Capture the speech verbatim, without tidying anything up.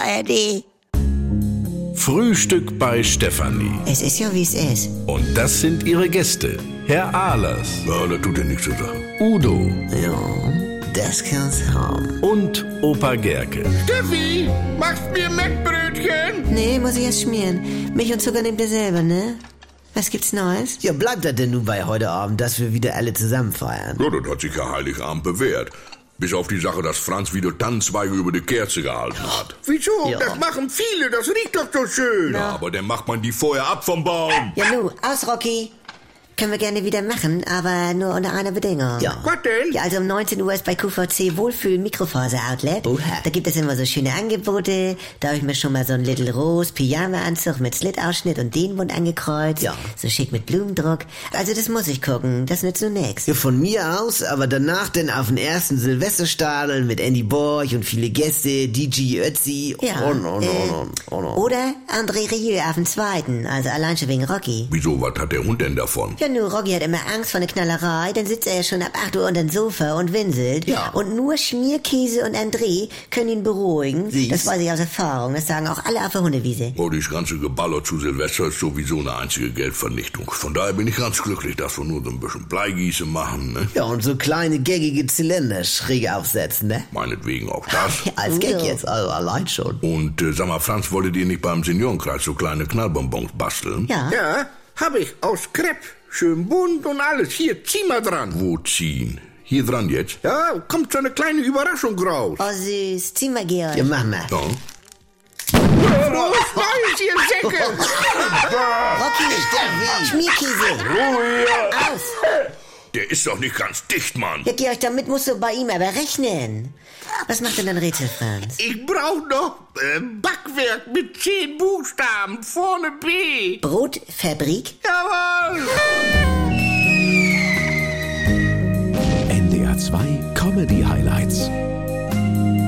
R D. Frühstück bei Stefanie. Es ist ja, wie es ist. Und das sind ihre Gäste. Herr Ahlers. Ja, das tut ja nichts zur Sache. Udo. Ja, das kann's haben. Und Opa Gerke. Steffi, machst mir Mettbrötchen? Nee, muss ich erst schmieren. Milch und Zucker nehmt ihr selber, ne? Was gibt's Neues? Ja, bleibt das denn nun bei heute Abend, dass wir wieder alle zusammen feiern? Ja, das hat sich ja Heiligabend bewährt. Bis auf die Sache, dass Franz wieder Tannenzweige über die Kerze gehalten hat. Wieso? Ja. Das machen viele, das riecht doch so schön. Ja, aber dann macht man die vorher ab vom Baum. Ja, nu, aus, Rocky. Können wir gerne wieder machen, aber nur unter einer Bedingung. Ja. Was denn? Ja, also um neunzehn Uhr ist bei Q V C Wohlfühl Mikrofaser-Outlet. Oha. Da gibt es immer so schöne Angebote. Da habe ich mir schon mal so einen Little Rose Pyjama-Anzug mit Slitausschnitt und Dehnbund angekreuzt. Ja. So schick mit Blumendruck. Also das muss ich gucken. Das nützt nur nix. Ja, von mir aus, aber danach dann auf den ersten Silvesterstadel mit Andy Borch und viele Gäste, D J Ötzi Ja, und, und, äh, und, und, und, und. Oder André Rieu auf den zweiten. Also allein schon wegen Rocky. Wieso, was hat der Hund denn davon? Ja, nur Rocky hat immer Angst vor einer Knallerei, dann sitzt er ja schon ab acht Uhr unter dem Sofa und winselt. Ja. Und nur Schmierkäse und André können ihn beruhigen. Siehst. Das weiß ich aus Erfahrung. Das sagen auch alle auf der Hundewiese. Oh, dieses ganze Geballer zu Silvester ist sowieso eine einzige Geldvernichtung. Von daher bin ich ganz glücklich, dass wir nur so ein bisschen Bleigieße machen, ne? Ja, und so kleine gaggige Zylinder schräg aufsetzen, ne? Meinetwegen auch das. Ja, als Gag Udo. jetzt, also allein schon. Und äh, sag mal, Franz, wolltet ihr nicht beim Seniorenkreis so kleine Knallbonbons basteln? Ja. Ja, hab ich aus Krepp. Schön bunt und alles. Hier, zieh mal dran. Wo ziehen? Hier dran jetzt? Ja, kommt so eine kleine Überraschung raus. Oh süß, zieh mal, Georg. Ja, mach mal. Ja. Frohes Neues, ihr Säcke. Rocky, Schmierkäse. Aus. Der ist doch nicht ganz dicht, Mann. Ja, Georg, damit musst du bei ihm aber rechnen. Was macht denn dein Rätsel, Franz? Ich brauch noch äh, Backwerk mit zehn Buchstaben. Vorne B. Brotfabrik? Jawohl. N D R zwei Comedy Highlights.